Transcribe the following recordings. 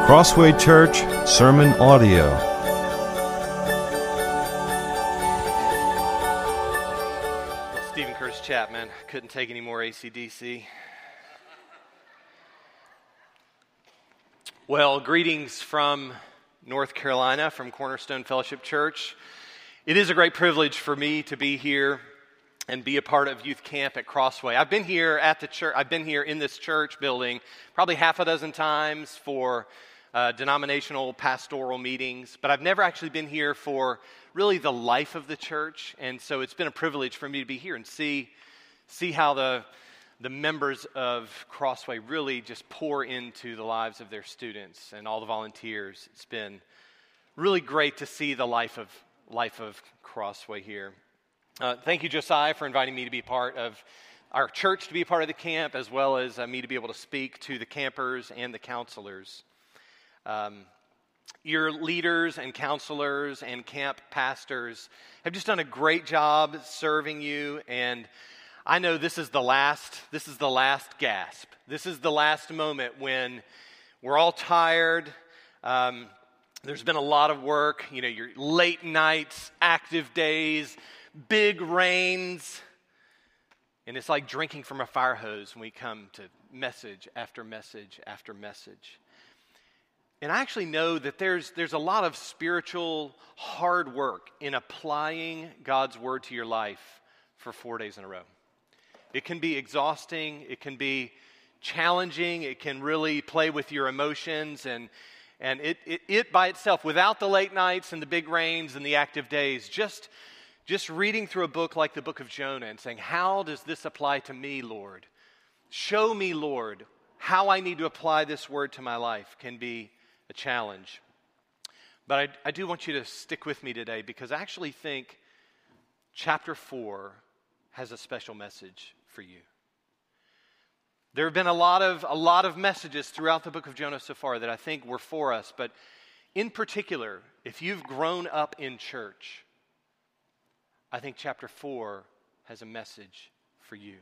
Crossway Church Sermon Audio. Stephen Curtis Chapman couldn't take any more AC/DC. Well, greetings from North Carolina, from Cornerstone Fellowship Church. It is a great privilege for me to be here and be a part of youth camp at Crossway. I've been here at the church. I've been here in this church building probably half a dozen times for denominational pastoral meetings, but I've never actually been here for really the life of the church, and so it's been a privilege for me to be here and see how the members of Crossway really just pour into the lives of their students and all the volunteers. It's been really great to see the life of Crossway here. Thank you, Josiah, for inviting me to be part of our church, to be a part of the camp, as well as me to be able to speak to the campers and the counselors. Your leaders and counselors and camp pastors have just done a great job serving you, and I know this is the last gasp. This is the last moment when we're all tired. There's been a lot of work, your late nights, active days, big rains, and it's like drinking from a fire hose when we come to message after message after message. And I actually know that there's a lot of spiritual hard work in applying God's word to your life for 4 days in a row. It can be exhausting, it can be challenging, it can really play with your emotions, and it by itself, without the late nights and the big rains and the active days, just reading through a book like the book of Jonah and saying, how does this apply to me, Lord? Show me, Lord, how I need to apply this word to my life can be a challenge. But I do want you to stick with me today, because I actually think chapter 4 has a special message for you. There have been a lot of messages throughout the book of Jonah so far that I think were for us, but in particular, if you've grown up in church, I think chapter 4 has a message for you.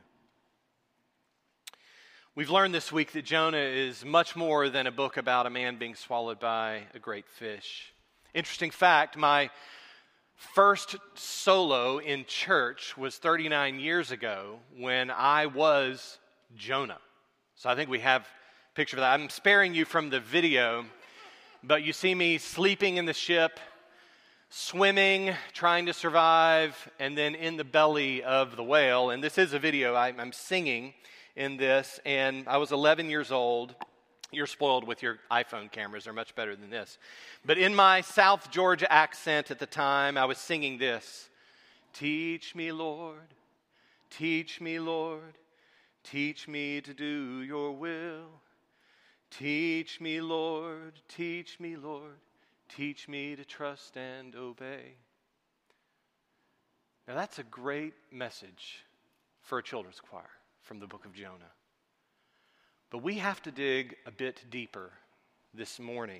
We've learned this week that Jonah is much more than a book about a man being swallowed by a great fish. Interesting fact, my first solo in church was 39 years ago when I was Jonah. So I think we have a picture of that. I'm sparing you from the video, but you see me sleeping in the ship, swimming, trying to survive, and then in the belly of the whale. And this is a video. I'm singing in this, and I was 11 years old. You're spoiled with your iPhone cameras. They're much better than this. But in my South Georgia accent at the time, I was singing this. Teach me, Lord, teach me, Lord, teach me to do your will. Teach me, Lord, teach me, Lord, teach me to trust and obey. Now that's a great message for a children's choir from the book of Jonah. But we have to dig a bit deeper this morning.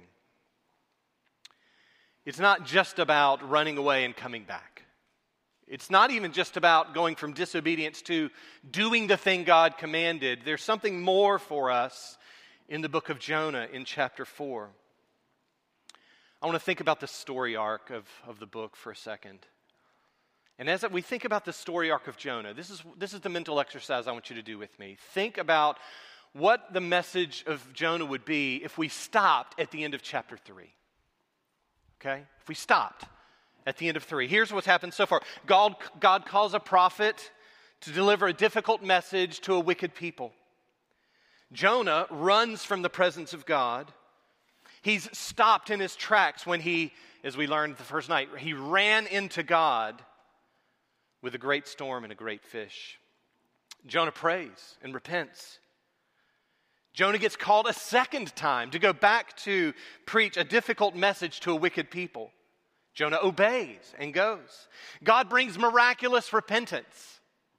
It's not just about running away and coming back. It's not even just about going from disobedience to doing the thing God commanded. There's something more for us in the book of Jonah in chapter 4. I want to think about the story arc of the book for a second. And as we think about the story arc of Jonah, this is the mental exercise I want you to do with me. Think about what the message of Jonah would be if we stopped at the end of chapter 3. Okay? If we stopped at the end of 3. Here's what's happened so far. God calls a prophet to deliver a difficult message to a wicked people. Jonah runs from the presence of God. He's stopped in his tracks when he, as we learned the first night, he ran into God with a great storm and a great fish. Jonah prays and repents. Jonah gets called a second time to go back to preach a difficult message to a wicked people. Jonah obeys and goes. God brings miraculous repentance.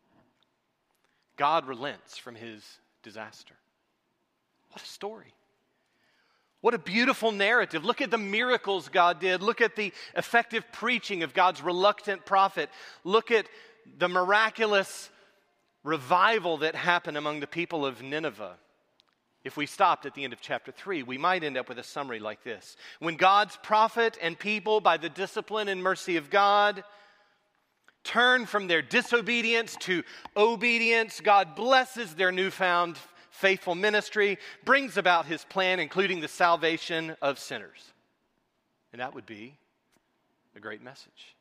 God relents from his disaster. What a story. What a beautiful narrative. Look at the miracles God did. Look at the effective preaching of God's reluctant prophet. Look at the miraculous revival that happened among the people of Nineveh. If we stopped at the end of chapter 3, we might end up with a summary like this. When God's prophet and people, by the discipline and mercy of God, turn from their disobedience to obedience, God blesses their newfound faithful ministry, brings about his plan, including the salvation of sinners. And that would be a great message.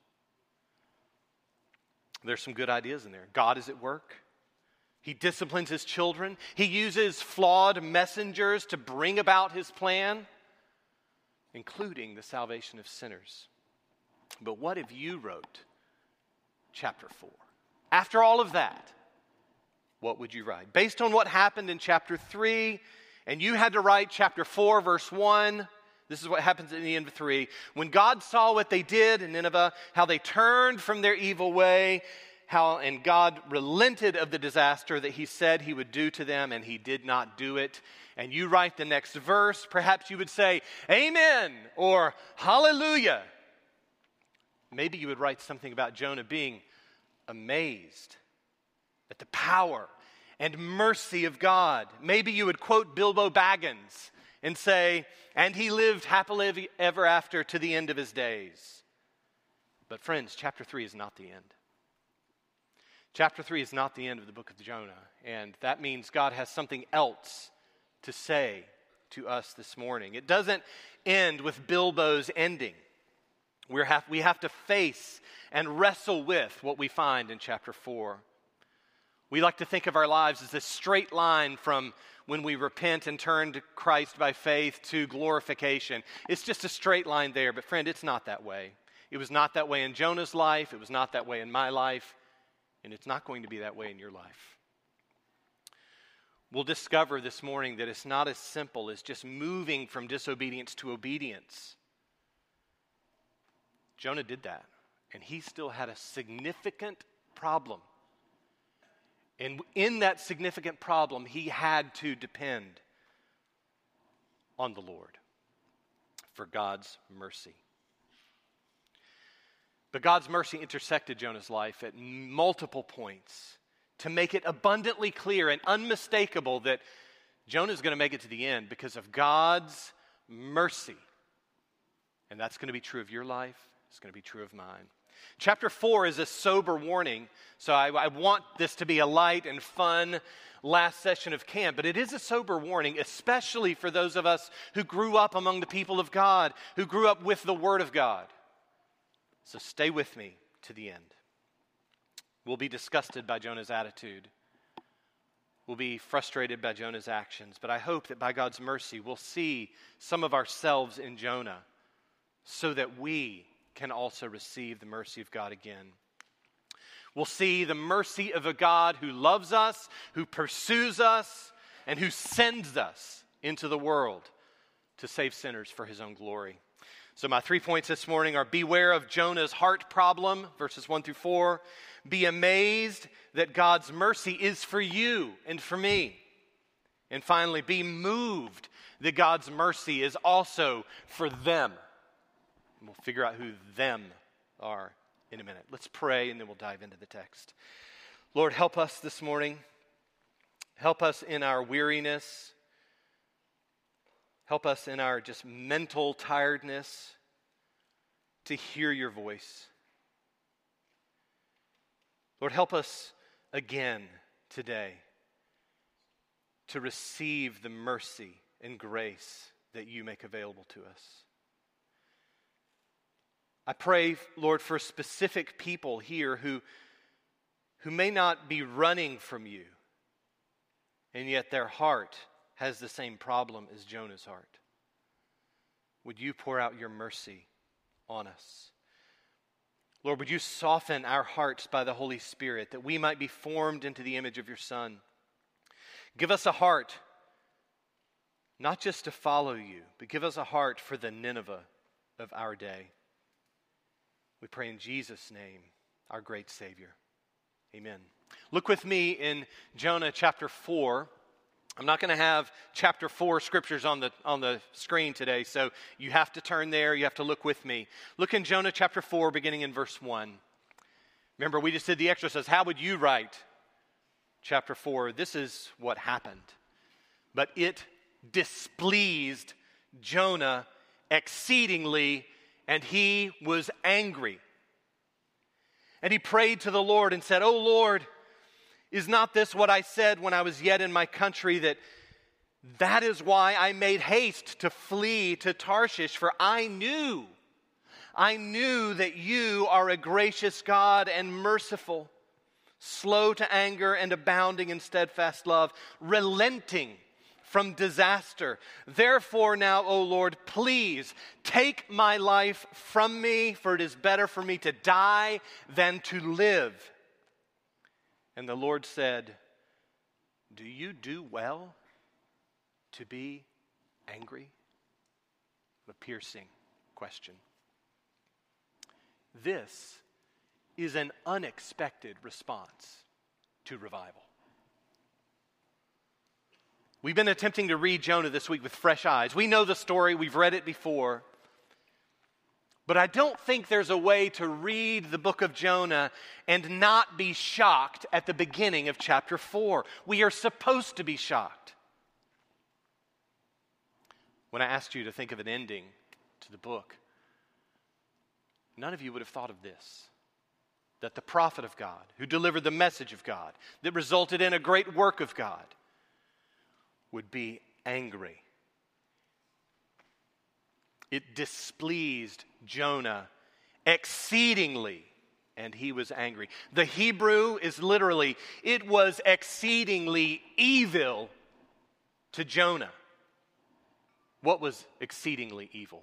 There's some good ideas in there. God is at work. He disciplines his children. He uses flawed messengers to bring about his plan, including the salvation of sinners. But what if you wrote chapter 4? After all of that, what would you write? Based on what happened in chapter 3, and you had to write chapter 4, verse 1, this is what happens at the end of 3. When God saw what they did in Nineveh, how they turned from their evil way, and God relented of the disaster that he said he would do to them, and he did not do it. And you write the next verse, perhaps you would say, Amen, or Hallelujah. Maybe you would write something about Jonah being amazed at the power and mercy of God. Maybe you would quote Bilbo Baggins and say, and he lived happily ever after to the end of his days. But friends, chapter 3 is not the end. Chapter 3 is not the end of the book of Jonah, and that means God has something else to say to us this morning. It doesn't end with Bilbo's ending. We have to face and wrestle with what we find in chapter 4. We like to think of our lives as a straight line from when we repent and turn to Christ by faith to glorification. It's just a straight line there, but friend, it's not that way. It was not that way in Jonah's life. It was not that way in my life. And it's not going to be that way in your life. We'll discover this morning that it's not as simple as just moving from disobedience to obedience. Jonah did that, and he still had a significant problem. And in that significant problem, he had to depend on the Lord for God's mercy. But God's mercy intersected Jonah's life at multiple points to make it abundantly clear and unmistakable that Jonah's going to make it to the end because of God's mercy. And that's going to be true of your life. It's going to be true of mine. Chapter 4 is a sober warning, so I want this to be a light and fun last session of camp, but it is a sober warning, especially for those of us who grew up among the people of God, who grew up with the Word of God. So stay with me to the end. We'll be disgusted by Jonah's attitude. We'll be frustrated by Jonah's actions, but I hope that by God's mercy we'll see some of ourselves in Jonah so that we can also receive the mercy of God again. We'll see the mercy of a God who loves us, who pursues us, and who sends us into the world to save sinners for his own glory. So my 3 points this morning are: beware of Jonah's heart problem, verses 1 through 4. Be amazed that God's mercy is for you and for me. And finally, be moved that God's mercy is also for them. And we'll figure out who them are in a minute. Let's pray and then we'll dive into the text. Lord, help us this morning. Help us in our weariness. Help us in our just mental tiredness to hear your voice. Lord, help us again today to receive the mercy and grace that you make available to us. I pray, Lord, for specific people here who may not be running from you, and yet their heart has the same problem as Jonah's heart. Would you pour out your mercy on us? Lord, would you soften our hearts by the Holy Spirit that we might be formed into the image of your Son? Give us a heart, not just to follow you, but give us a heart for the Nineveh of our day. We pray in Jesus' name, our great Savior. Amen. Look with me in Jonah chapter 4. I'm not going to have chapter 4 scriptures on the screen today, so you have to turn there. You have to look with me. Look in Jonah chapter 4, beginning in verse 1. Remember, we just did the exercise. How would you write chapter 4? This is what happened. But it displeased Jonah exceedingly, and he was angry. And he prayed to the Lord and said, "O Lord, is not this what I said when I was yet in my country, that is why I made haste to flee to Tarshish? For I knew that you are a gracious God and merciful, slow to anger and abounding in steadfast love, relenting from disaster. Therefore now, O Lord, please take my life from me, for it is better for me to die than to live." And the Lord said, "Do you do well to be angry?" A piercing question. This is an unexpected response to revival. We've been attempting to read Jonah this week with fresh eyes. We know the story, we've read it before. But I don't think there's a way to read the book of Jonah and not be shocked at the beginning of chapter 4. We are supposed to be shocked. When I asked you to think of an ending to the book, none of you would have thought of this: that the prophet of God, who delivered the message of God, that resulted in a great work of God, would be angry. It displeased Jonah exceedingly, and he was angry. The Hebrew is literally, it was exceedingly evil to Jonah. What was exceedingly evil?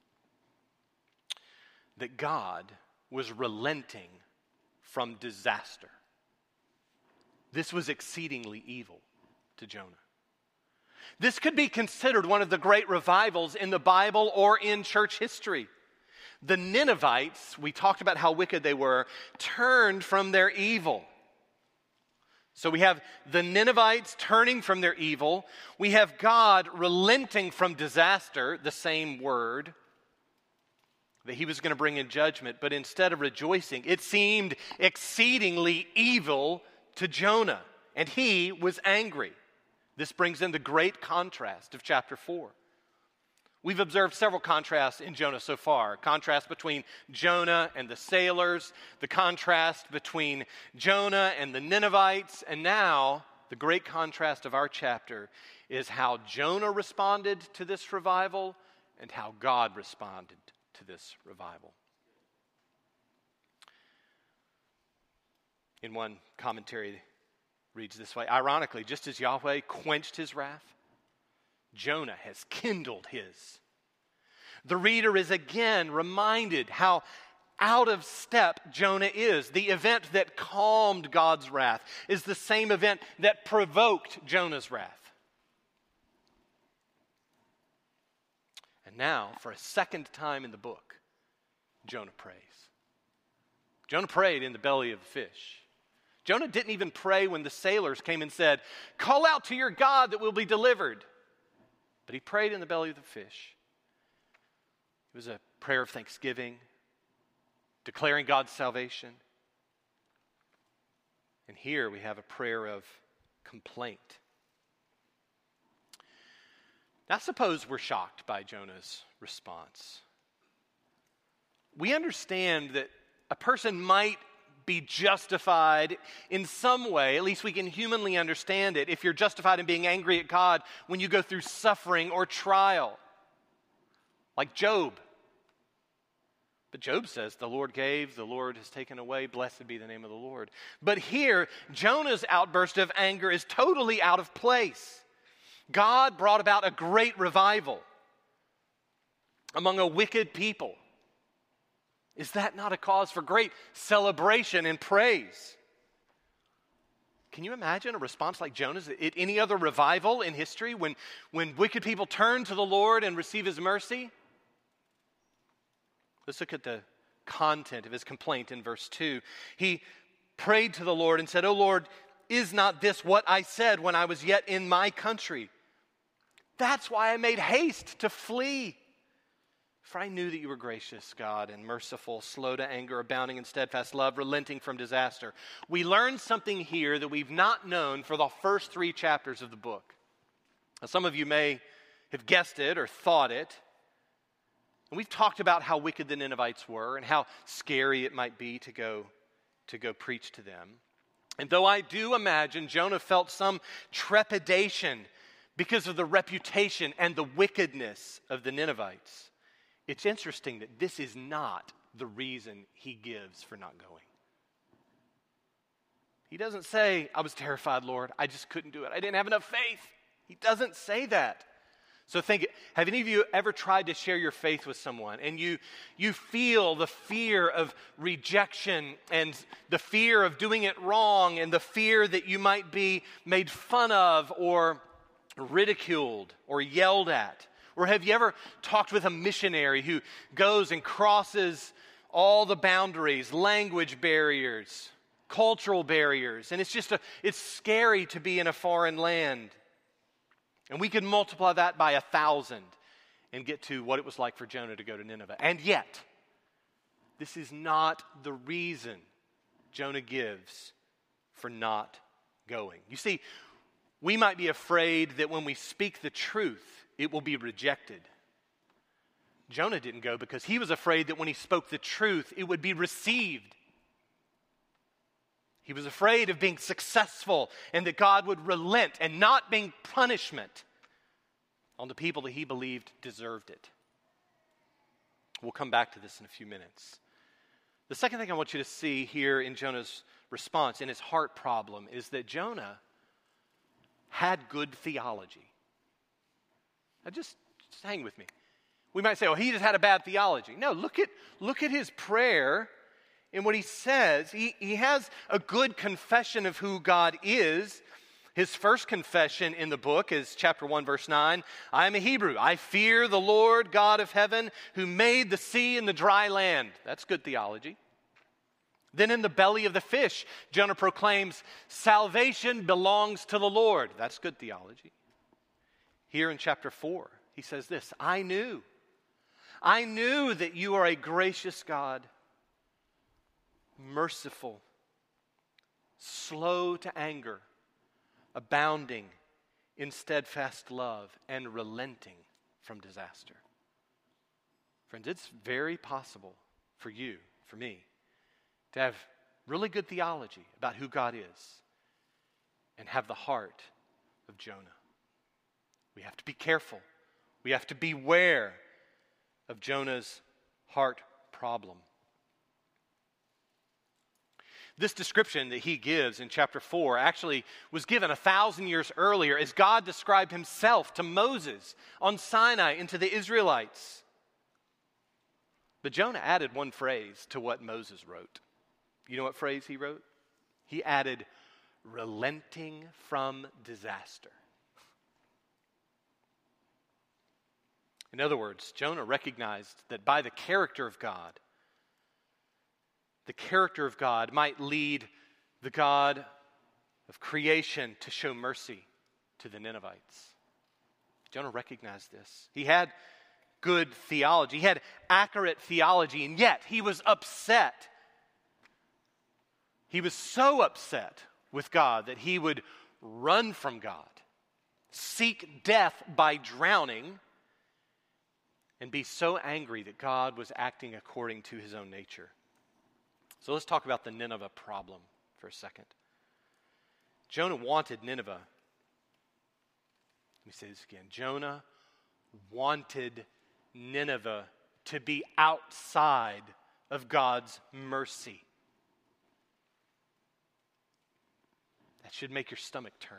That God was relenting from disaster. This was exceedingly evil to Jonah. This could be considered one of the great revivals in the Bible or in church history. The Ninevites, we talked about how wicked they were, turned from their evil. So we have the Ninevites turning from their evil. We have God relenting from disaster, the same word, that he was going to bring in judgment. But instead of rejoicing, it seemed exceedingly evil to Jonah, and he was angry. This brings in the great contrast of chapter 4. We've observed several contrasts in Jonah so far. Contrast between Jonah and the sailors, the contrast between Jonah and the Ninevites, and now the great contrast of our chapter is how Jonah responded to this revival and how God responded to this revival. In one commentary, reads this way: ironically, just as Yahweh quenched his wrath, Jonah has kindled his. The reader is again reminded how out of step Jonah is. The event that calmed God's wrath is the same event that provoked Jonah's wrath. And now, for a second time in the book, Jonah prays. Jonah prayed in the belly of the fish. Jonah didn't even pray when the sailors came and said, "Call out to your God that we'll be delivered." But he prayed in the belly of the fish. It was a prayer of thanksgiving, declaring God's salvation. And here we have a prayer of complaint. Now suppose we're shocked by Jonah's response. We understand that a person might be justified in some way, at least we can humanly understand it, if you're justified in being angry at God when you go through suffering or trial, like Job. But Job says, "The Lord gave, the Lord has taken away, blessed be the name of the Lord." But here, Jonah's outburst of anger is totally out of place. God brought about a great revival among a wicked people. Is that not a cause for great celebration and praise? Can you imagine a response like Jonah's at any other revival in history when wicked people turn to the Lord and receive his mercy? Let's look at the content of his complaint in verse 2. He prayed to the Lord and said, "O Lord, is not this what I said when I was yet in my country? That's why I made haste to flee. For I knew that you were gracious, God, and merciful, slow to anger, abounding in steadfast love, relenting from disaster." We learn something here that we've not known for the first 3 chapters of the book. Now, some of you may have guessed it or thought it. And we've talked about how wicked the Ninevites were and how scary it might be to go preach to them. And though I do imagine Jonah felt some trepidation because of the reputation and the wickedness of the Ninevites, it's interesting that this is not the reason he gives for not going. He doesn't say, I was terrified, Lord. I just couldn't do it. I didn't have enough faith. He doesn't say that. So think, have any of you ever tried to share your faith with someone and you feel the fear of rejection and the fear of doing it wrong and the fear that you might be made fun of or ridiculed or yelled at? Or have you ever talked with a missionary who goes and crosses all the boundaries, language barriers, cultural barriers, and it's scary to be in a foreign land? And we could multiply that by 1,000 and get to what it was like for Jonah to go to Nineveh. And yet, this is not the reason Jonah gives for not going. You see, we might be afraid that when we speak the truth, it will be rejected. Jonah didn't go because he was afraid that when he spoke the truth, it would be received. He was afraid of being successful and that God would relent and not bring punishment on the people that he believed deserved it. We'll come back to this in a few minutes. The second thing I want you to see here in Jonah's response, in his heart problem, is that Jonah had good theology. Now just hang with me. We might say, oh, he just had a bad theology. No, look at his prayer. And what he says, he has a good confession of who God is. His first confession in the book is chapter 1, verse 9. I am a Hebrew. I fear the Lord God of heaven who made the sea and the dry land. That's good theology. Then in the belly of the fish, Jonah proclaims, salvation belongs to the Lord. That's good theology. Here in chapter 4, he says this, I knew that you are a gracious God, merciful, slow to anger, abounding in steadfast love, and relenting from disaster. Friends, it's very possible for you, for me, to have really good theology about who God is and have the heart of Jonah. We have to be careful. We have to beware of Jonah's heart problem. This description that he gives in chapter 4 actually was given 1,000 years earlier as God described himself to Moses on Sinai and to the Israelites. But Jonah added one phrase to what Moses wrote. You know what phrase he wrote? He added, relenting from disaster. In other words, Jonah recognized that by the character of God might lead the God of creation to show mercy to the Ninevites. Jonah recognized this. He had good theology. He had accurate theology, and yet he was upset. He was so upset with God that he would run from God, seek death by drowning, and be so angry that God was acting according to his own nature. So let's talk about the Nineveh problem for a second. Jonah wanted Nineveh. Let me say this again. Jonah wanted Nineveh to be outside of God's mercy. That should make your stomach turn.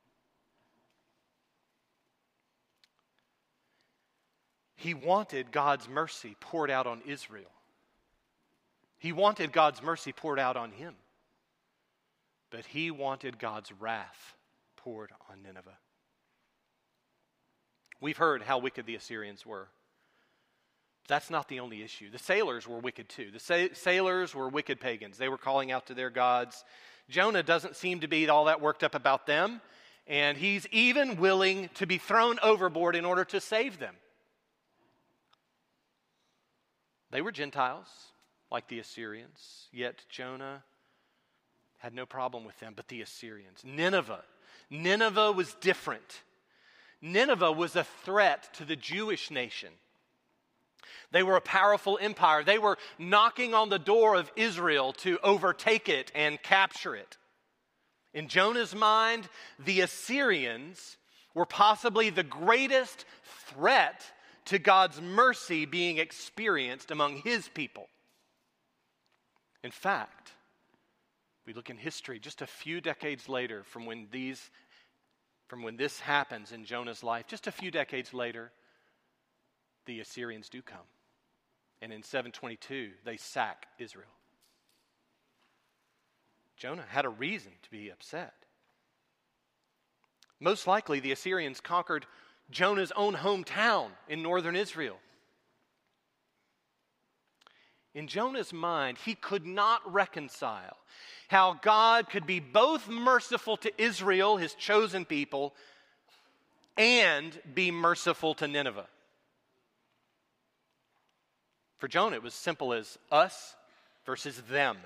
He wanted God's mercy poured out on Israel. He wanted God's mercy poured out on him. But he wanted God's wrath poured on Nineveh. We've heard how wicked the Assyrians were. That's not the only issue. The sailors were wicked too. The sailors were wicked pagans. They were calling out to their gods. Jonah doesn't seem to be all that worked up about them, and he's even willing to be thrown overboard in order to save them. They were Gentiles, like the Assyrians, yet Jonah had no problem with them, but the Assyrians. Nineveh was different. Nineveh was a threat to the Jewish nation. They were a powerful empire. They were knocking on the door of Israel to overtake it and capture it. In Jonah's mind, the Assyrians were possibly the greatest threat to God's mercy being experienced among his people. In fact, we look in history just a few decades later from when this happens in Jonah's life, just a few decades later, the Assyrians do come. And in 722, they sack Israel. Jonah had a reason to be upset. Most likely, the Assyrians conquered Jonah's own hometown in northern Israel. In Jonah's mind, he could not reconcile how God could be both merciful to Israel, his chosen people, and be merciful to Nineveh. For Jonah, it was simple as us versus them.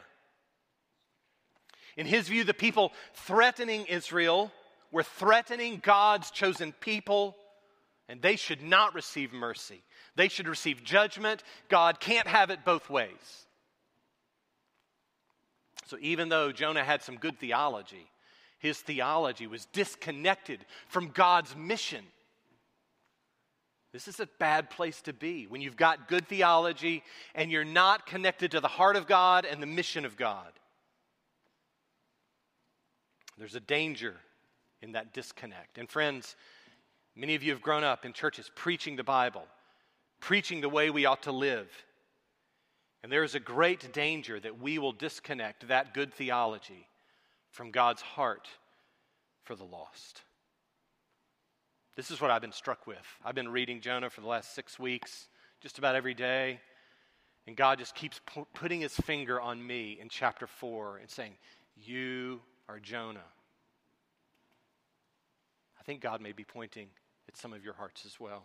In his view, the people threatening Israel were threatening God's chosen people, and they should not receive mercy. They should receive judgment. God can't have it both ways. So even though Jonah had some good theology, his theology was disconnected from God's mission. This is a bad place to be when you've got good theology and you're not connected to the heart of God and the mission of God. There's a danger in that disconnect. And friends, many of you have grown up in churches preaching the Bible, preaching the way we ought to live. And there is a great danger that we will disconnect that good theology from God's heart for the lost. This is what I've been struck with. I've been reading Jonah for the last 6 weeks, just about every day. And God just keeps putting his finger on me in chapter 4 and saying, you are Jonah. I think God may be pointing at some of your hearts as well.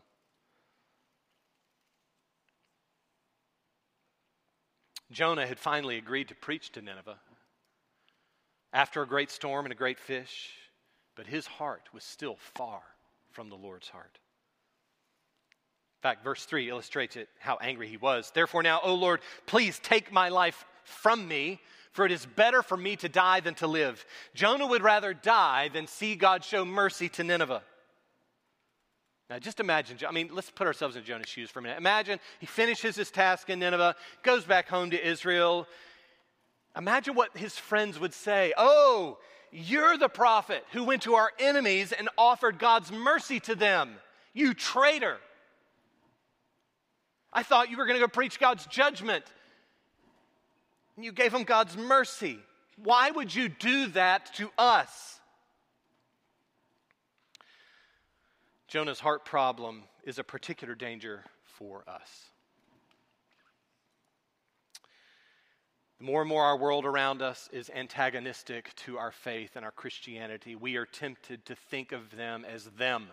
Jonah had finally agreed to preach to Nineveh after a great storm and a great fish, but his heart was still far from the Lord's heart. In fact, verse 3 illustrates it, how angry he was. Therefore now, O Lord, please take my life from me, for it is better for me to die than to live. Jonah would rather die than see God show mercy to Nineveh. Now just imagine, let's put ourselves in Jonah's shoes for a minute. Imagine he finishes his task in Nineveh, goes back home to Israel. Imagine what his friends would say. Oh, you're the prophet who went to our enemies and offered God's mercy to them. You traitor. I thought you were going to go preach God's judgment. And you gave them God's mercy. Why would you do that to us? Jonah's heart problem is a particular danger for us. The more and more our world around us is antagonistic to our faith and our Christianity, we are tempted to think of them as them.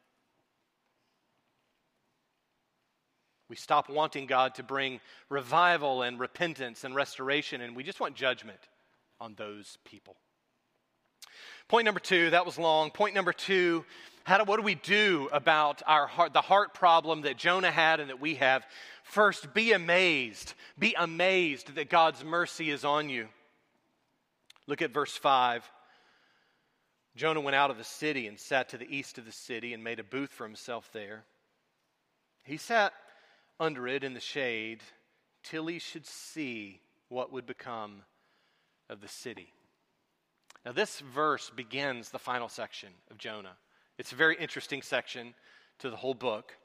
We stop wanting God to bring revival and repentance and restoration, and we just want judgment on those people. Point number 2, that was long. Point number 2, what do we do about our heart, the heart problem that Jonah had and that we have? First, be amazed. Be amazed that God's mercy is on you. Look at verse 5. Jonah went out of the city and sat to the east of the city and made a booth for himself there. He sat under it in the shade till he should see what would become of the city. Now this verse begins the final section of Jonah. It's a very interesting section to the whole book.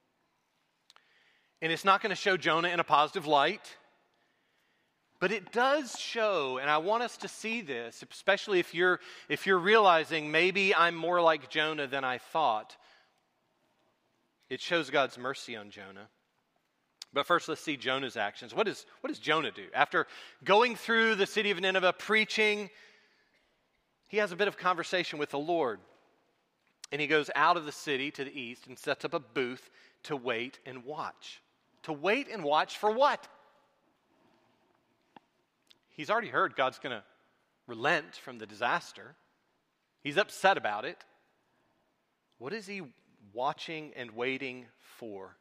And it's not going to show Jonah in a positive light, but it does show, and I want us to see this, especially if you're realizing maybe I'm more like Jonah than I thought. It shows God's mercy on Jonah. But first, let's see Jonah's actions. What does Jonah do? After going through the city of Nineveh, preaching, he has a bit of conversation with the Lord. And he goes out of the city to the east and sets up a booth to wait and watch. To wait and watch for what? He's already heard God's going to relent from the disaster. He's upset about it. What is he watching and waiting for?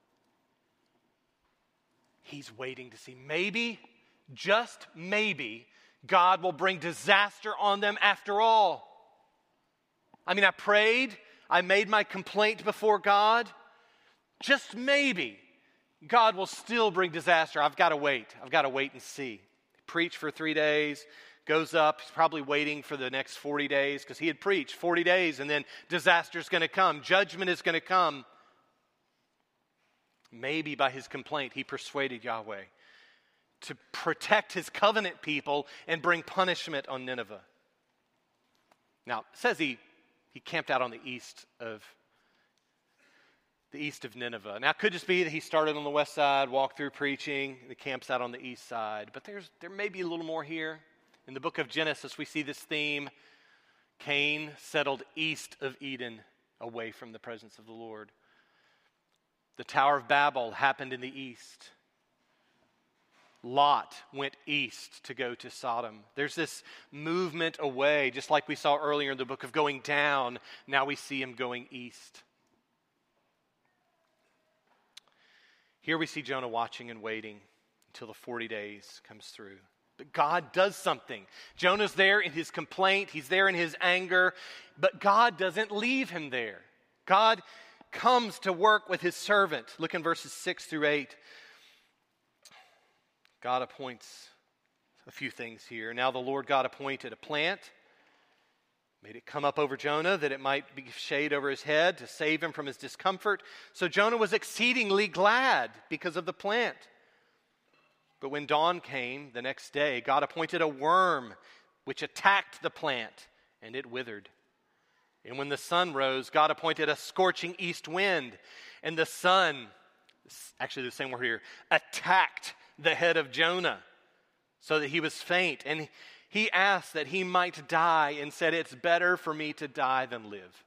He's waiting to see. Maybe, just maybe, God will bring disaster on them after all. I mean, I prayed, I made my complaint before God. Just maybe, God will still bring disaster. I've got to wait and see. Preach for 3 days, goes up, he's probably waiting for the next 40 days because he had preached 40 days and then disaster's going to come, judgment is going to come. Maybe by his complaint, he persuaded Yahweh to protect his covenant people and bring punishment on Nineveh. Now, it says he camped out on the east of Nineveh. Now, it could just be that he started on the west side, walked through preaching, and he camps out on the east side. But there may be a little more here. In the book of Genesis, we see this theme. Cain settled east of Eden, away from the presence of the Lord. The Tower of Babel happened in the east. Lot went east to go to Sodom. There's this movement away, just like we saw earlier in the book of going down. Now we see him going east. Here we see Jonah watching and waiting until the 40 days comes through. But God does something. Jonah's there in his complaint. He's there in his anger. But God doesn't leave him there. God comes to work with his servant. Look in verses 6 through 8. God appoints a few things here. Now the Lord God appointed a plant, made it come up over Jonah that it might be shade over his head to save him from his discomfort. So Jonah was exceedingly glad because of the plant. But when dawn came the next day, God appointed a worm which attacked the plant, and it withered. And when the sun rose, God appointed a scorching east wind, and the sun, actually the same word here, attacked the head of Jonah so that he was faint. And he asked that he might die and said, "It's better for me to die than live."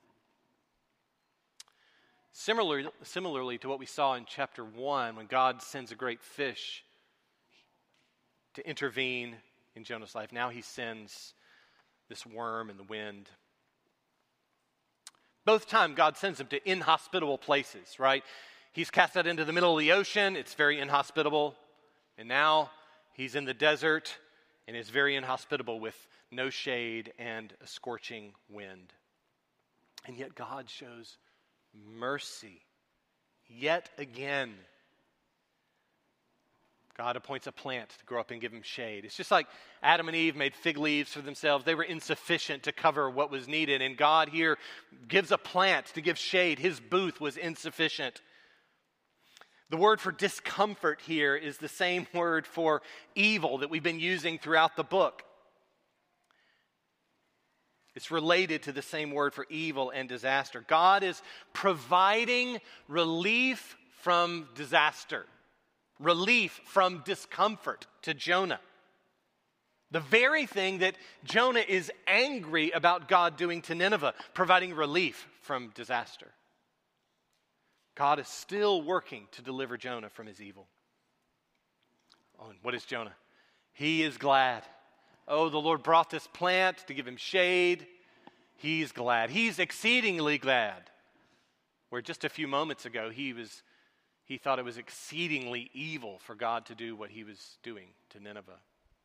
Similarly to what we saw in chapter 1, when God sends a great fish to intervene in Jonah's life, now he sends this worm in the wind. Both times God sends him to inhospitable places, right? He's cast out into the middle of the ocean. It's very inhospitable. And now he's in the desert and is very inhospitable with no shade and a scorching wind. And yet God shows mercy yet again. God appoints a plant to grow up and give him shade. It's just like Adam and Eve made fig leaves for themselves. They were insufficient to cover what was needed. And God here gives a plant to give shade. His booth was insufficient. The word for discomfort here is the same word for evil that we've been using throughout the book. It's related to the same word for evil and disaster. God is providing relief from disaster. Relief from discomfort to Jonah. The very thing that Jonah is angry about God doing to Nineveh, providing relief from disaster. God is still working to deliver Jonah from his evil. Oh, and what is Jonah? He is glad. Oh, the Lord brought this plant to give him shade. He's glad. He's exceedingly glad. Where just a few moments ago, he thought it was exceedingly evil for God to do what he was doing to Nineveh.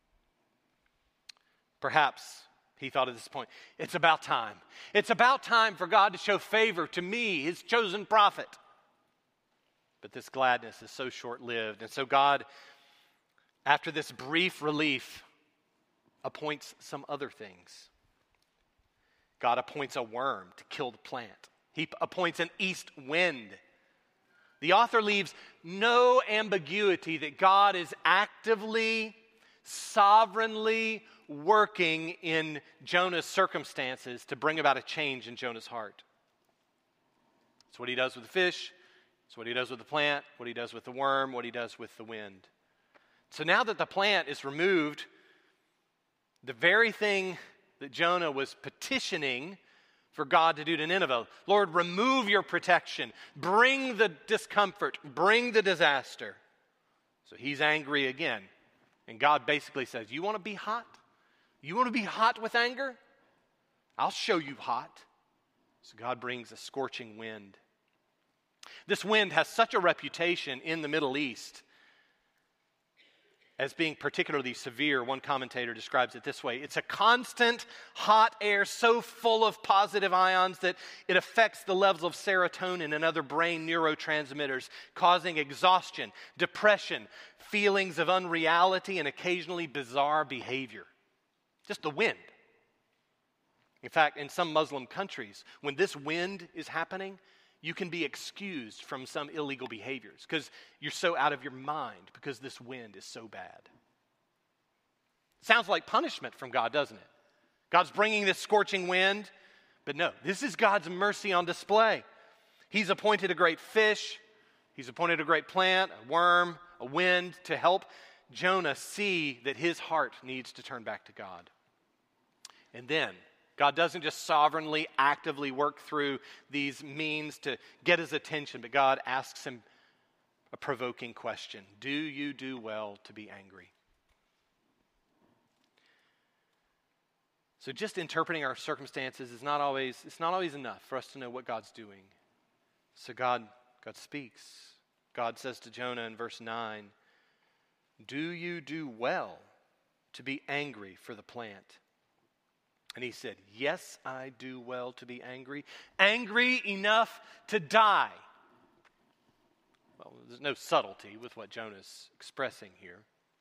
Perhaps he thought at this point, it's about time. It's about time for God to show favor to me, his chosen prophet. But this gladness is so short-lived. And so God, after this brief relief, appoints some other things. God appoints a worm to kill the plant. He appoints an east wind. The author leaves no ambiguity that God is actively, sovereignly working in Jonah's circumstances to bring about a change in Jonah's heart. It's what he does with the fish. It's what he does with the plant, what he does with the worm, what he does with the wind. So now that the plant is removed, the very thing that Jonah was petitioning for God to do to Nineveh, Lord, remove your protection, bring the discomfort, bring the disaster. So he's angry again. And God basically says, you want to be hot? You want to be hot with anger? I'll show you hot. So God brings a scorching wind. This wind has such a reputation in the Middle East as being particularly severe. One commentator describes it this way: it's a constant hot air so full of positive ions that it affects the levels of serotonin and other brain neurotransmitters, causing exhaustion, depression, feelings of unreality, and occasionally bizarre behavior. Just the wind. In fact, in some Muslim countries, when this wind is happening, you can be excused from some illegal behaviors because you're so out of your mind because this wind is so bad. Sounds like punishment from God, doesn't it? God's bringing this scorching wind, but no, this is God's mercy on display. He's appointed a great fish, he's appointed a great plant, a worm, a wind to help Jonah see that his heart needs to turn back to God. And then God doesn't just sovereignly, actively work through these means to get his attention, but God asks him a provoking question. Do you do well to be angry? So just interpreting our circumstances is not always enough for us to know what God's doing. So God speaks. God says to Jonah in verse 9, do you do well to be angry for the plant? And he said, yes, I do well to be angry. Angry enough to die. Well, there's no subtlety with what Jonah's expressing here.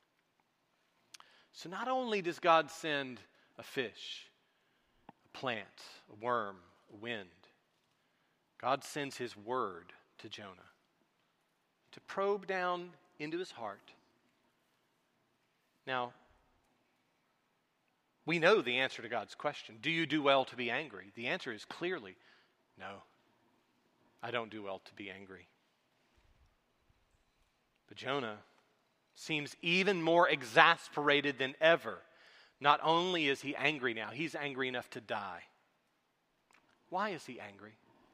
So not only does God send a fish, a plant, a worm, a wind, God sends his word to Jonah to probe down into his heart. Now, we know the answer to God's question. Do you do well to be angry? The answer is clearly, no, I don't do well to be angry. But Jonah seems even more exasperated than ever. Not only is he angry now, he's angry enough to die. Why is he angry?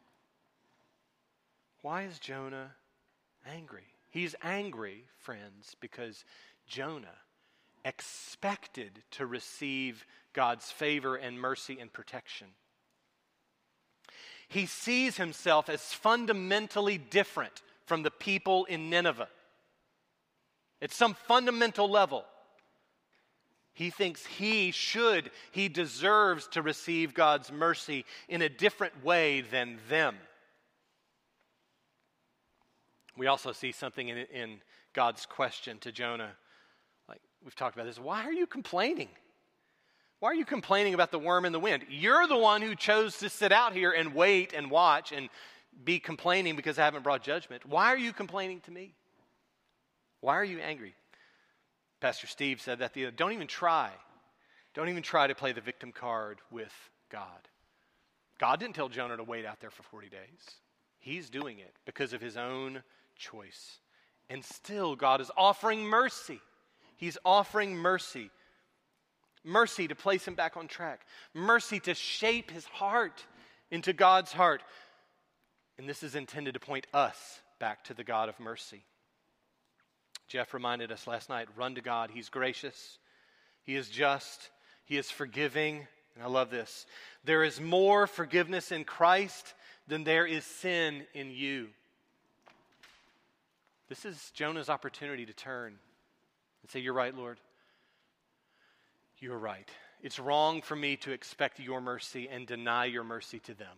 Why is Jonah angry? He's angry, friends, because Jonah expected to receive God's favor and mercy and protection. He sees himself as fundamentally different from the people in Nineveh. At some fundamental level, he thinks he deserves to receive God's mercy in a different way than them. We also see something in God's question to Jonah. Like we've talked about this. Why are you complaining? Why are you complaining about the worm in the wind? You're the one who chose to sit out here and wait and watch and be complaining because I haven't brought judgment. Why are you complaining to me? Why are you angry? Pastor Steve said that the other. Don't even try to play the victim card with God. God didn't tell Jonah to wait out there for 40 days. He's doing it because of his own choice. And still God is offering mercy. He's offering mercy. Mercy to place him back on track. Mercy to shape his heart into God's heart. And this is intended to point us back to the God of mercy. Jeff reminded us last night, run to God. He's gracious. He is just. He is forgiving. And I love this. There is more forgiveness in Christ than there is sin in you. This is Jonah's opportunity to turn and say, you're right, Lord. You're right. It's wrong for me to expect your mercy and deny your mercy to them.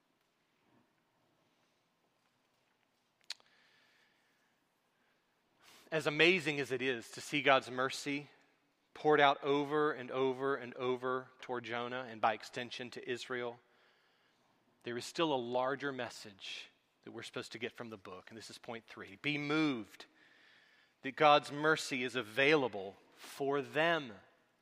As amazing as it is to see God's mercy poured out over and over and over toward Jonah and by extension to Israel, there is still a larger message that we're supposed to get from the book. And this is point 3. Be moved that God's mercy is available for them.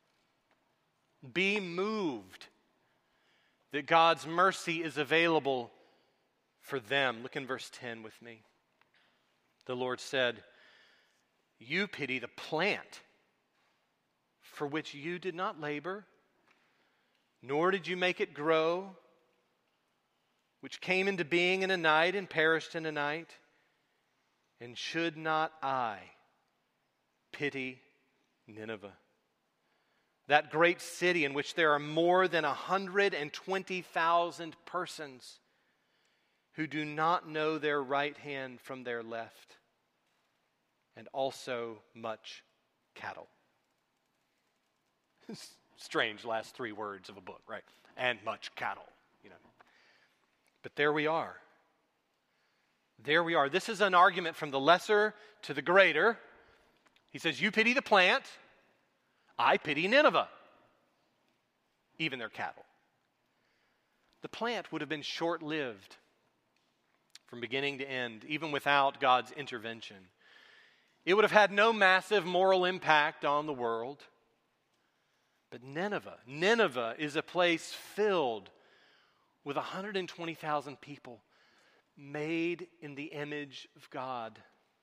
Be moved that God's mercy is available for them. Look in verse 10 with me. The Lord said, you pity the plant for which you did not labor, nor did you make it grow, which came into being in a night and perished in a night. And should not I pity Nineveh, that great city in which there are more than 120,000 persons who do not know their right hand from their left, and also much cattle. Strange last three words of a book, right? And much cattle, But there we are. There we are. This is an argument from the lesser to the greater. He says, you pity the plant, I pity Nineveh, even their cattle. The plant would have been short-lived from beginning to end, even without God's intervention. It would have had no massive moral impact on the world. But Nineveh is a place filled with 120,000 people made in the image of God.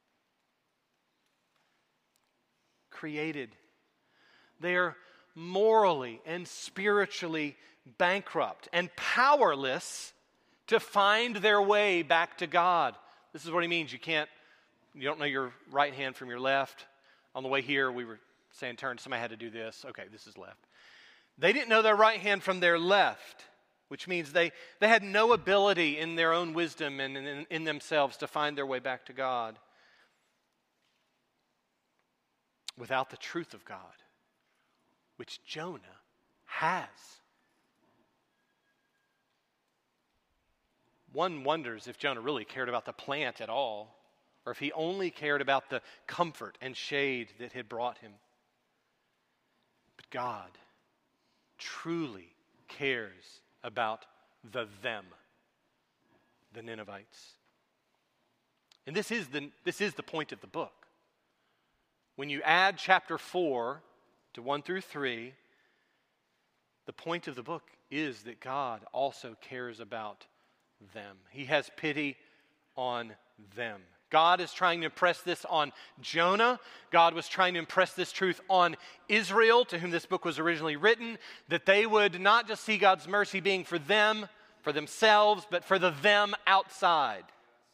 Created. They are morally and spiritually bankrupt and powerless to find their way back to God. This is what he means. You don't know your right hand from your left. On the way here, we were saying turn, somebody had to do this. Okay, this is left. They didn't know their right hand from their left, which means they had no ability in their own wisdom and in themselves to find their way back to God without the truth of God, which Jonah has. One wonders if Jonah really cared about the plant at all, or if he only cared about the comfort and shade that had brought him. But God truly cares about the Ninevites. And this is the point of the book. When you add chapter 4 to 1 through 3, the point of the book is that God also cares about them. He has pity on them. God is trying to impress this on Jonah. God was trying to impress this truth on Israel, to whom this book was originally written, that they would not just see God's mercy being for them, for themselves, but for the them outside.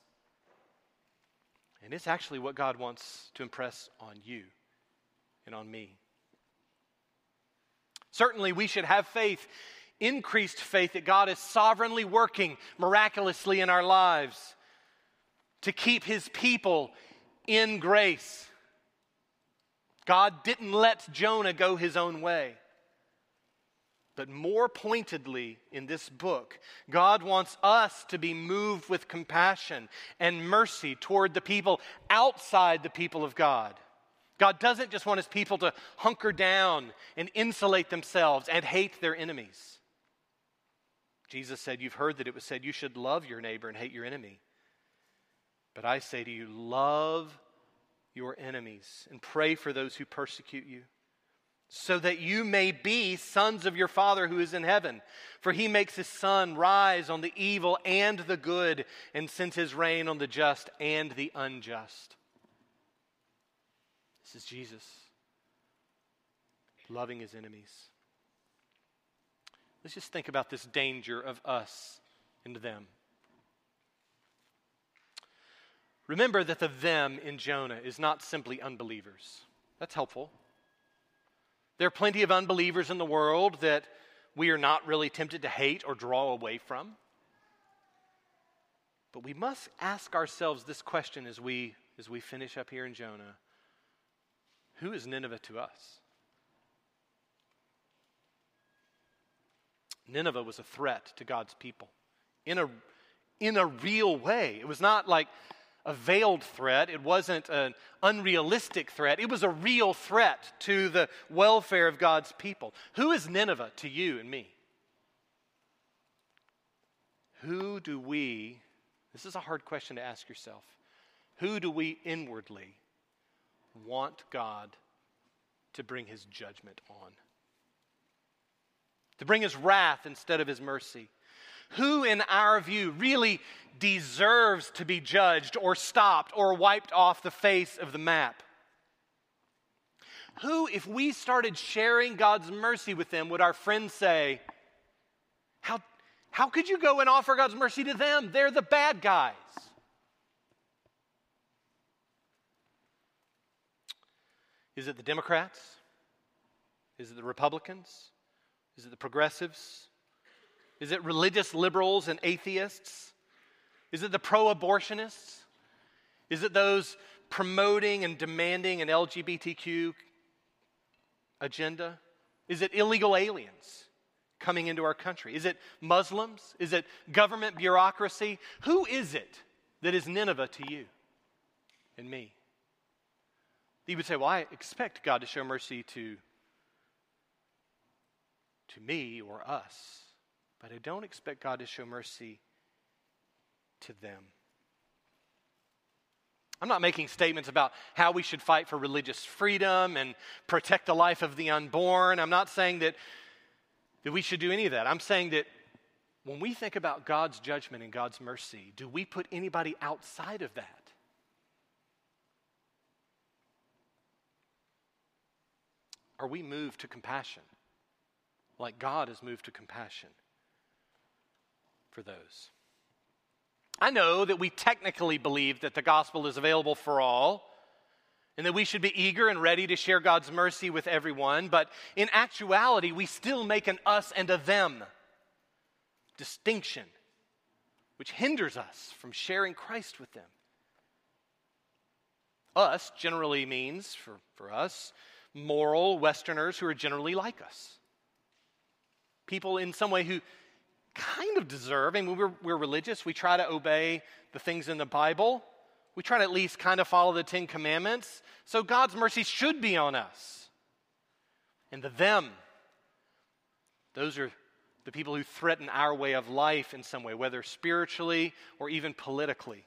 And it's actually what God wants to impress on you and on me. Certainly, we should have faith, increased faith that God is sovereignly working miraculously in our lives to keep his people in grace. God didn't let Jonah go his own way. But more pointedly in this book, God wants us to be moved with compassion and mercy toward the people outside the people of God. God doesn't just want his people to hunker down and insulate themselves and hate their enemies. Jesus said, you've heard that it was said you should love your neighbor and hate your enemy. But I say to you, love your enemies and pray for those who persecute you, so that you may be sons of your Father who is in heaven. For he makes his sun rise on the evil and the good, and sends his rain on the just and the unjust. This is Jesus loving his enemies. Let's just think about this danger of us and them. Remember that the them in Jonah is not simply unbelievers. That's helpful. There are plenty of unbelievers in the world that we are not really tempted to hate or draw away from. But we must ask ourselves this question as we finish up here in Jonah. Who is Nineveh to us? Nineveh was a threat to God's people in a real way. It was not like a veiled threat. It wasn't an unrealistic threat. It was a real threat to the welfare of God's people. Who is Nineveh to you and me? Who do we, this is a hard question to ask yourself, who do we inwardly want God to bring his judgment on? To bring his wrath instead of his mercy? Who, in our view, really deserves to be judged or stopped or wiped off the face of the map? Who, if we started sharing God's mercy with them, would our friends say, how could you go and offer God's mercy to them? They're the bad guys. Is it the Democrats? Is it the Republicans? Is it the progressives? Is it religious liberals and atheists? Is it the pro-abortionists? Is it those promoting and demanding an LGBTQ agenda? Is it illegal aliens coming into our country? Is it Muslims? Is it government bureaucracy? Who is it that is Nineveh to you and me? You would say, well, I expect God to show mercy to me or us, but I don't expect God to show mercy to them. I'm not making statements about how we should fight for religious freedom and protect the life of the unborn. I'm not saying that we should do any of that. I'm saying that when we think about God's judgment and God's mercy, do we put anybody outside of that? Are we moved to compassion like God is moved to compassion for those? I know that we technically believe that the gospel is available for all and that we should be eager and ready to share God's mercy with everyone, but in actuality, we still make an us and a them distinction, which hinders us from sharing Christ with them. Us generally means, for us, moral Westerners who are generally like us. People in some way who kind of deserve, I mean, we're religious. We try to obey the things in the Bible. We try to at least kind of follow the 10 Commandments. So God's mercy should be on us. And the them, those are the people who threaten our way of life in some way, whether spiritually or even politically.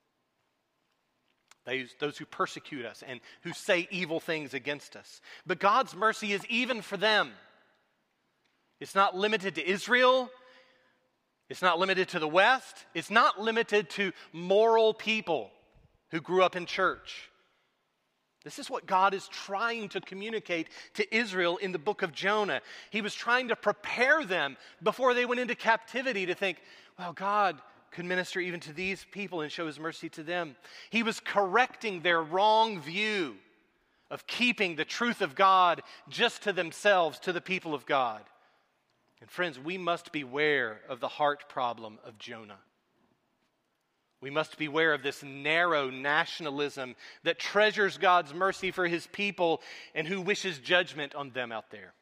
Those who persecute us and who say evil things against us. But God's mercy is even for them. It's not limited to Israel. It's not limited to the West. It's not limited to moral people who grew up in church. This is what God is trying to communicate to Israel in the book of Jonah. He was trying to prepare them before they went into captivity to think, well, God could minister even to these people and show his mercy to them. He was correcting their wrong view of keeping the truth of God just to themselves, to the people of God. And friends, we must beware of the heart problem of Jonah. We must beware of this narrow nationalism that treasures God's mercy for his people and who wishes judgment on them out there.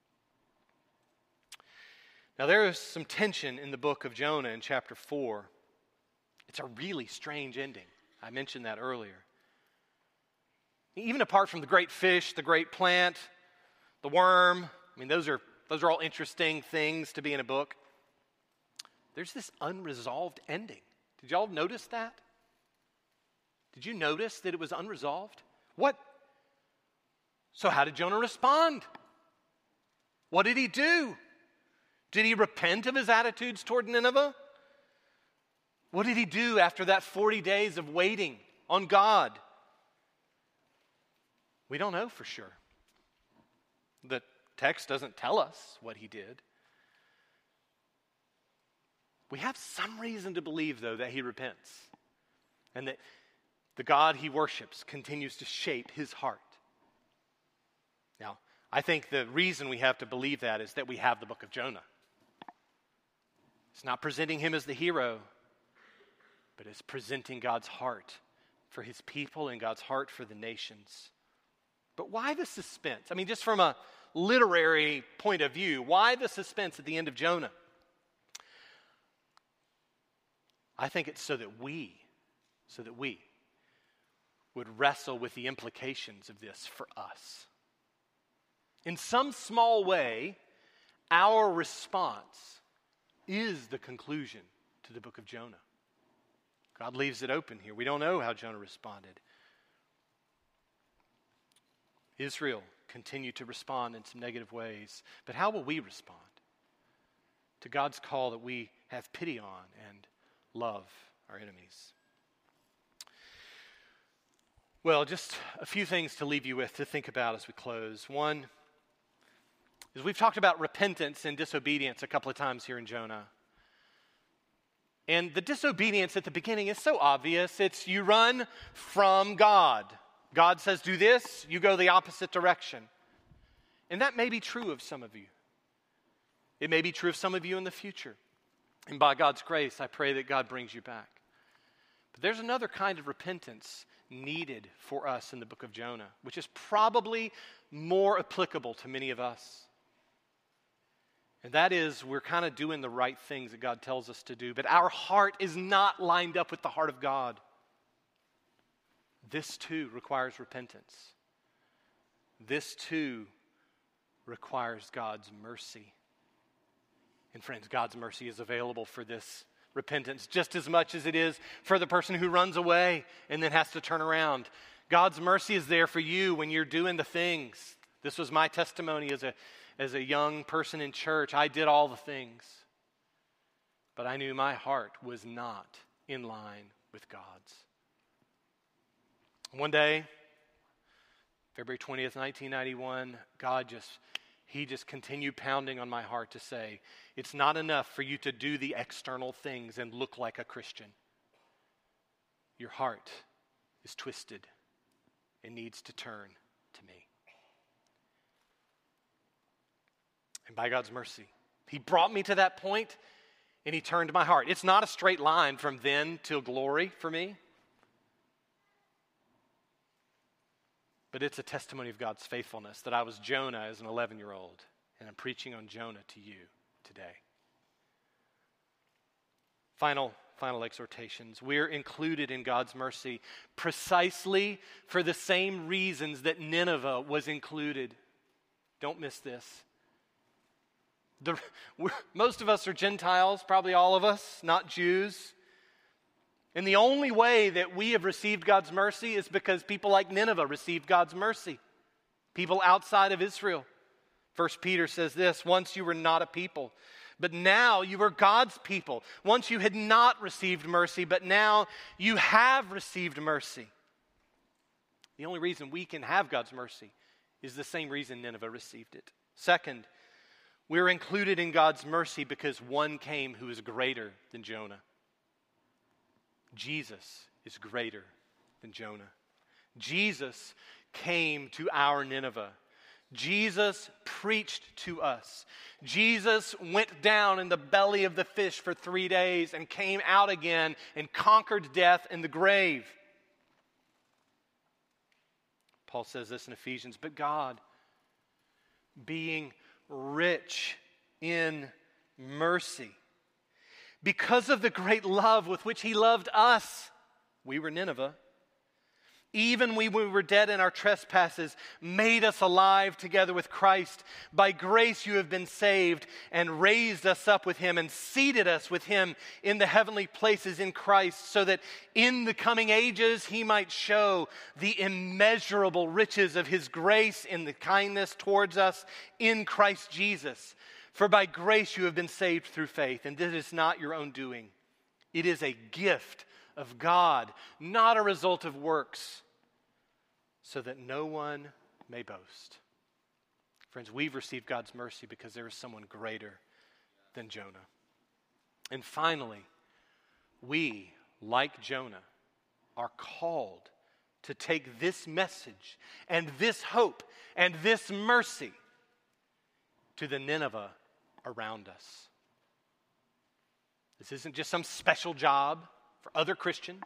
Now, there is some tension in the book of Jonah in chapter 4. It's a really strange ending. I mentioned that earlier. Even apart from the great fish, the great plant, the worm, I mean, those are all interesting things to be in a book. There's this unresolved ending. Did y'all notice that? Did you notice that it was unresolved? What? So how did Jonah respond? What did he do? Did he repent of his attitudes toward Nineveh? What did he do after that 40 days of waiting on God? We don't know for sure. The text doesn't tell us what he did. We have some reason to believe, though, that he repents and that the God he worships continues to shape his heart. Now, I think the reason we have to believe that is that we have the book of Jonah. It's not presenting him as the hero, but it's presenting God's heart for his people and God's heart for the nations. But why the suspense? I mean, just from a literary point of view, why the suspense at the end of Jonah? I think it's so that we would wrestle with the implications of this for us. In some small way, our response is the conclusion to the book of Jonah. God leaves it open here. We don't know how Jonah responded. Israel continued to respond in some negative ways, but how will we respond to God's call that we have pity on and love our enemies? Well, just a few things to leave you with to think about as we close. One is we've talked about repentance and disobedience a couple of times here in Jonah. And the disobedience at the beginning is so obvious. It's you run from God. God says do this, you go the opposite direction. And that may be true of some of you. It may be true of some of you in the future. And by God's grace, I pray that God brings you back. But there's another kind of repentance needed for us in the book of Jonah, which is probably more applicable to many of us. And that is, we're kind of doing the right things that God tells us to do, but our heart is not lined up with the heart of God. This too requires repentance. This too requires God's mercy. And friends, God's mercy is available for this repentance just as much as it is for the person who runs away and then has to turn around. God's mercy is there for you when you're doing the things. This was my testimony as a young person in church. I did all the things, but I knew my heart was not in line with God's. One day, February 20th, 1991, He just continued pounding on my heart to say, it's not enough for you to do the external things and look like a Christian. Your heart is twisted and needs to turn to me. And by God's mercy, He brought me to that point and He turned my heart. It's not a straight line from then till glory for me, but it's a testimony of God's faithfulness that I was Jonah as an 11-year-old, and I'm preaching on Jonah to you today. Final exhortations. We're included in God's mercy precisely for the same reasons that Nineveh was included. Don't miss this. Most of us are Gentiles, probably all of us, not Jews. And the only way that we have received God's mercy is because people like Nineveh received God's mercy. People outside of Israel. 1 Peter says this, once you were not a people, but now you are God's people. Once you had not received mercy, but now you have received mercy. The only reason we can have God's mercy is the same reason Nineveh received it. Second, we're included in God's mercy because one came who is greater than Jonah. Jesus is greater than Jonah. Jesus came to our Nineveh. Jesus preached to us. Jesus went down in the belly of the fish for 3 days and came out again and conquered death and the grave. Paul says this in Ephesians, but God, being rich in mercy, because of the great love with which He loved us, we were Nineveh, even when we were dead in our trespasses, made us alive together with Christ. By grace you have been saved, and raised us up with Him and seated us with Him in the heavenly places in Christ, so that in the coming ages He might show the immeasurable riches of His grace in the kindness towards us in Christ Jesus. For by grace you have been saved through faith, and this is not your own doing. It is a gift of God, not a result of works, so that no one may boast. Friends, we've received God's mercy because there is someone greater than Jonah. And finally, we, like Jonah, are called to take this message and this hope and this mercy to the Nineveh around us. This isn't just some special job for other Christians.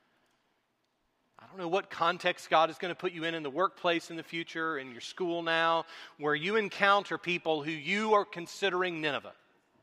I don't know what context God is going to put you in the workplace in the future, in your school now, where you encounter people who you are considering Nineveh.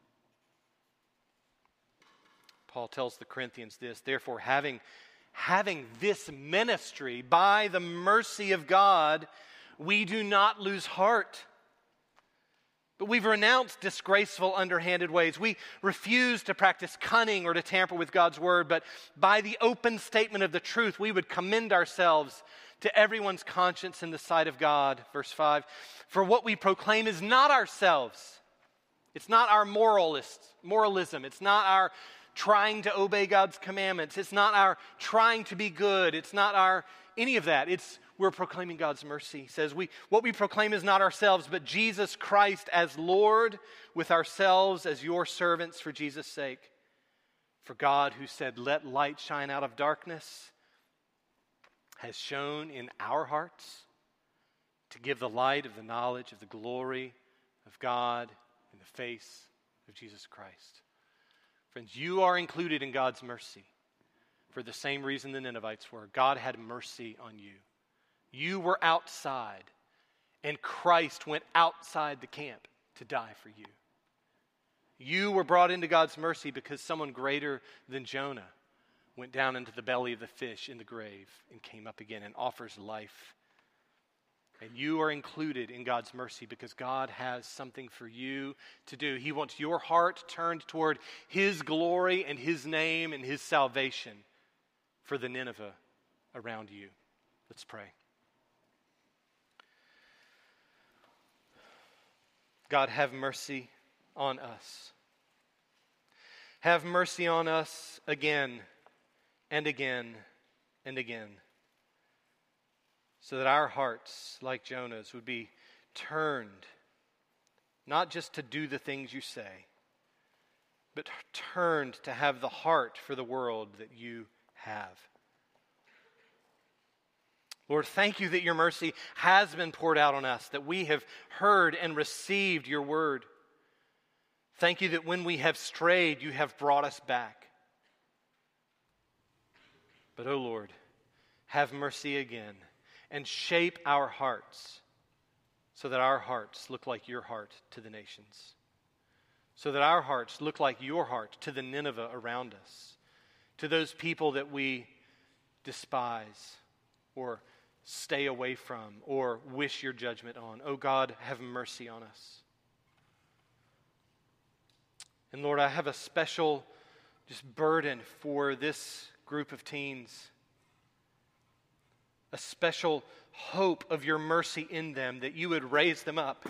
Paul tells the Corinthians this, therefore, having this ministry by the mercy of God, we do not lose heart. But we've renounced disgraceful, underhanded ways. We refuse to practice cunning or to tamper with God's word, but by the open statement of the truth, we would commend ourselves to everyone's conscience in the sight of God. Verse 5, for what we proclaim is not ourselves. It's not our moralism. It's not our trying to obey God's commandments. It's not our trying to be good. It's not any of that. We're proclaiming God's mercy. He says, what we proclaim is not ourselves, but Jesus Christ as Lord, with ourselves as your servants for Jesus' sake. For God, who said, let light shine out of darkness, has shone in our hearts to give the light of the knowledge of the glory of God in the face of Jesus Christ. Friends, you are included in God's mercy for the same reason the Ninevites were. God had mercy on you. You were outside, and Christ went outside the camp to die for you. You were brought into God's mercy because someone greater than Jonah went down into the belly of the fish in the grave and came up again and offers life. And you are included in God's mercy because God has something for you to do. He wants your heart turned toward His glory and His name and His salvation for the Nineveh around you. Let's pray. God, have mercy on us. Have mercy on us again and again and again, so that our hearts, like Jonah's, would be turned, not just to do the things you say, but turned to have the heart for the world that you have. Lord, thank you that your mercy has been poured out on us, that we have heard and received your word. Thank you that when we have strayed, you have brought us back. But, oh Lord, have mercy again and shape our hearts so that our hearts look like your heart to the nations, so that our hearts look like your heart to the Nineveh around us, to those people that we despise or stay away from or wish your judgment on. Oh God, have mercy on us. And Lord, I have a special burden for this group of teens, a special hope of your mercy in them, that you would raise them up,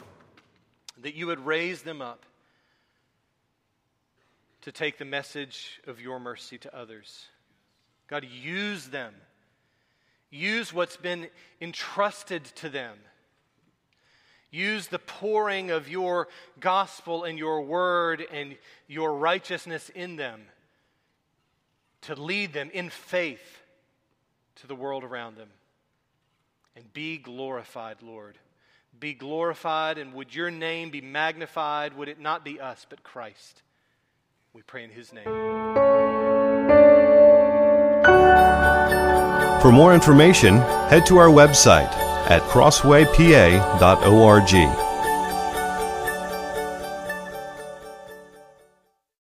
to take the message of your mercy to others. God, use them. Use what's been entrusted to them. Use the pouring of your gospel and your word and your righteousness in them to lead them in faith to the world around them. And be glorified, Lord. Be glorified, and would your name be magnified? Would it not be us, but Christ? We pray in His name. For more information, head to our website at crosswaypa.org.